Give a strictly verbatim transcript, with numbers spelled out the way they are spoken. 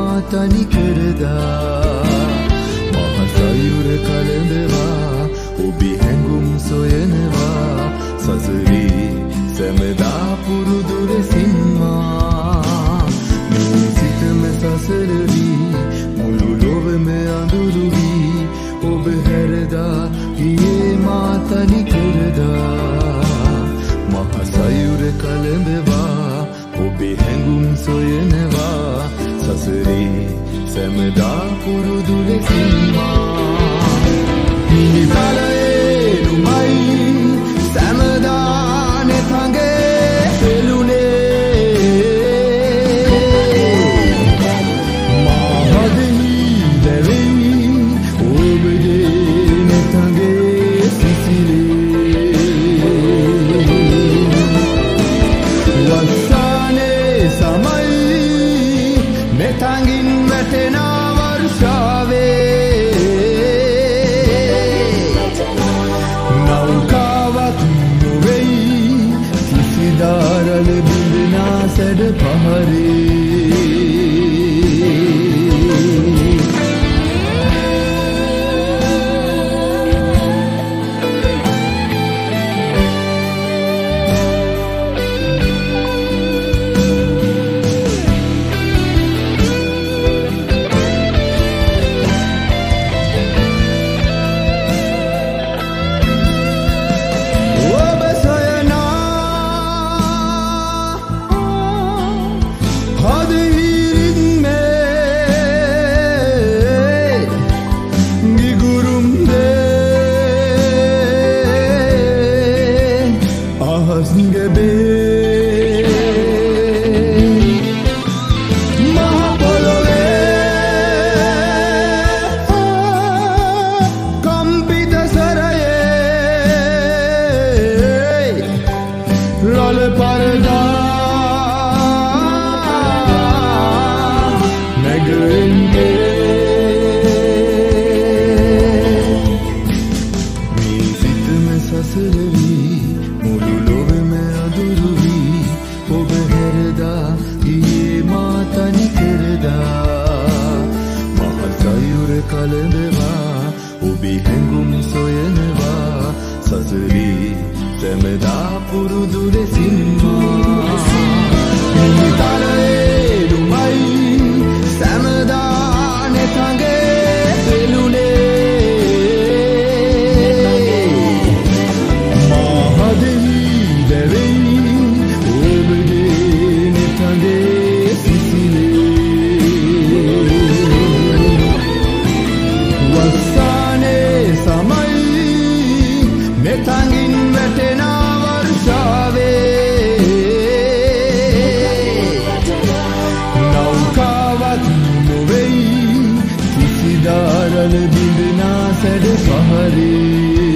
මාතනි කරදා මහසයුර කලඳවා ඔබි හැඟුම් සොයනවා සසරේ සැමදා පුරුදු ලෙසින්මා මේ සිතම සසරවී මුළු ලොවම අඳුරු වී ඔබ හැරදා ගියේ මාතනි කරදා මහසයුර කලඳවා ඔබේ හැඟුම් සොයනවා සසරේ සැමදා පුරුදු ලෙසින්මා නිතලයේ නුමයි සැමදා නෙතඟේ පෙළුනේ මහදෙහි දැවෙයි ඔබගේ නෙතඟේ සිසිලේ වස්සානේ සමයි නෙතඟින් වැටෙන වර්ෂාවේ නෞකාවක් නොවෙයි කිසිදාරල බිඳනා සැඩ පහරේ බිඳනා සැඩ පහරේ